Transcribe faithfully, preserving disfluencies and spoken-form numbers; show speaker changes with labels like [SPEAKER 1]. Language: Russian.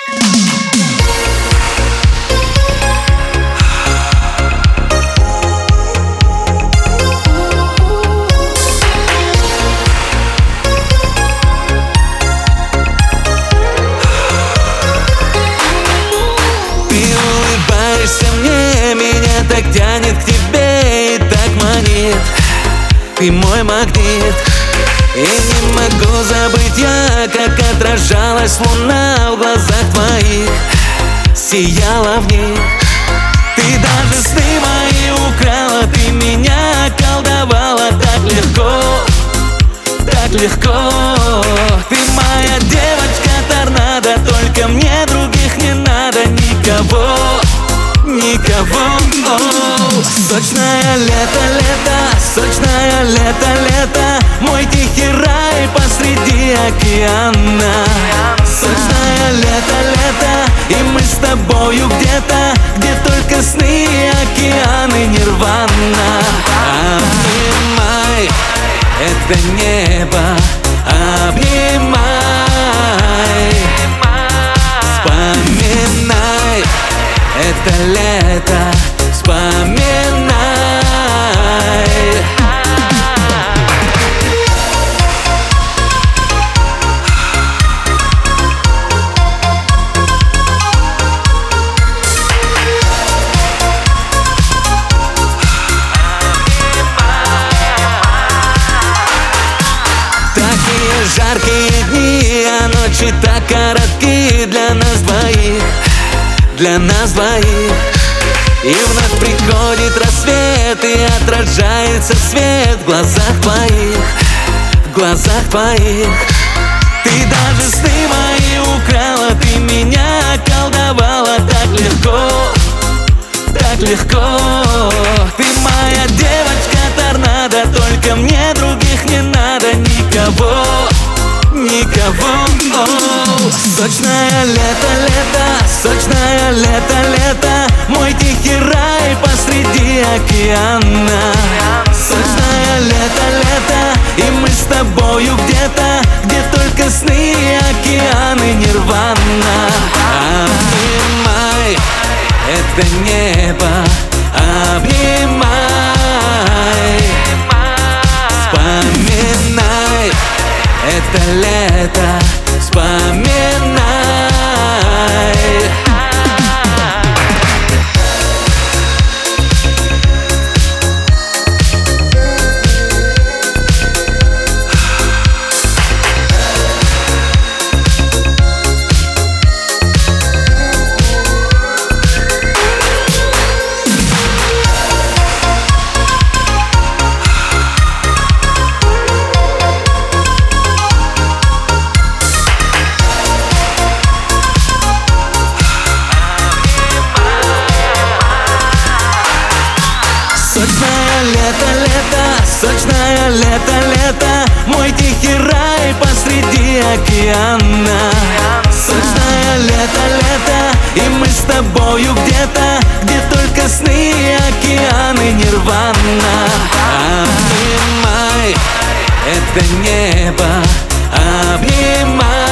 [SPEAKER 1] Мне, меня так тянет к тебе и так манит. Ты мой магнит. И не могу забыть я, как отражалась луна в глазах твоих, сияла в них. Ты даже сны мои украла, ты меня колдовала так легко, так легко. Ты моя девочка-торнадо, только мне других не надо, никого. Никого. Оу. Сочное лето, лето, сочное лето, лето, мой тихий рай посреди океана. Сочное лето, лето, и мы с тобою где-то, где только сны и океаны, нирвана. Обнимай это небо, обнимай, вспоминай это лето, вспоминай. Такие жаркие дни, а ночи так коротки для нас двоих, для нас двоих. И вновь приходит рассвет, и отражается свет в глазах твоих, в глазах твоих. Ты даже сны мои украла, ты меня колдовала так легко, так легко. Ты моя девочка-торнадо, только мне других не надо, никого, никого. Оу. Сочное лето, лето, сочное лето, лето, мой тихий рай посреди океана. Сочное лето, лето, и мы с тобою где-то, где только сны и океаны, нирвана. Обнимай это небо, обнимай, вспоминай это лето, вспоминай. Сочное лето, лето, сочное лето, лето, мой тихий рай посреди океана. Сочное лето, лето, и мы с тобою где-то, где только сны и океаны, нирвана. Обнимай это небо, обнимай.